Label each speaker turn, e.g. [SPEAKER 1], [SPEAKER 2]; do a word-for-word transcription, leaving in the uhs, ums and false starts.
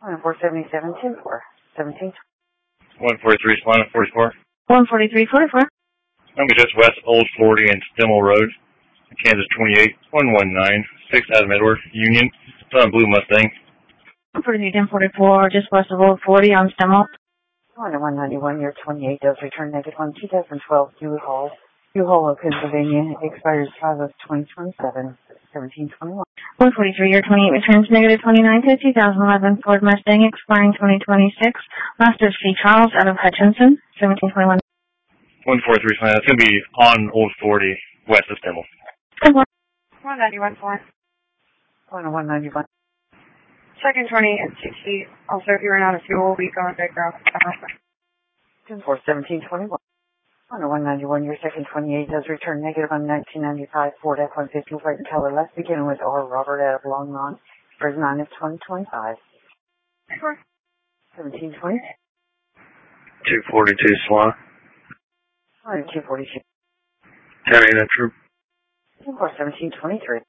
[SPEAKER 1] one four seventy-seven, ten four, seventeen.
[SPEAKER 2] one forty-three, Solana forty-four.
[SPEAKER 3] one forty-three, forty-four.
[SPEAKER 2] Number just west, Old forty and Stimmel Road, Kansas twenty-eight, one one nine, six Adam Edward, Union. It's on Blue Mustang.
[SPEAKER 3] one forty-three, ten forty-four, just west of Old forty on Stimmel.
[SPEAKER 1] one one ninety-one, year twenty-eight, does return negative one, two thousand twelve, U-Haul. U-Haul, Pennsylvania, expires five of twenty twenty-seven, seventeen twenty-one.
[SPEAKER 3] one forty-three, year twenty-eight, returns negative twenty-nine to two thousand eleven, Ford Mustang, expiring twenty twenty-six. Last is C. Charles out of Hutchinson, seventeen twenty-one.
[SPEAKER 2] one forty-three, Solana. It's going to be on Old forty, west of Stimmel.
[SPEAKER 4] one ninety-one, four.
[SPEAKER 1] one ninety-one.
[SPEAKER 4] Second twenty at sixty. Also, if you run out of fuel, we go and take off.
[SPEAKER 1] ten four, seventeen twenty-one. one ninety-one, your second twenty-eight does return negative on nineteen ninety-five Ford F one fifty white and color. Let's begin with R. Robert out of Longmont. First nine of twenty twenty-five.
[SPEAKER 4] Sure.
[SPEAKER 1] seventeen twenty.
[SPEAKER 2] two forty-two, Solana.
[SPEAKER 1] two forty-two.
[SPEAKER 2] County and Troop.
[SPEAKER 1] ten four, seventeen twenty-three.